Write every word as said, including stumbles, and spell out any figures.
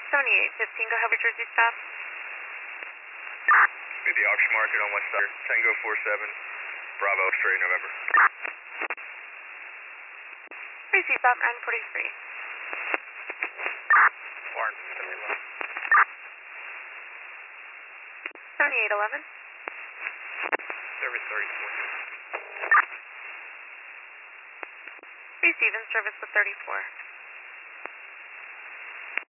seventy-eight fifteen, go ahead with Jersey stop. At the auction market on West Side, Tango four seven, Bravo, straight November. Jersey stop, nine forty-three. Warren, seventy eleven. seventy-eight eleven. Service thirty-four. Receive in service with thirty-four.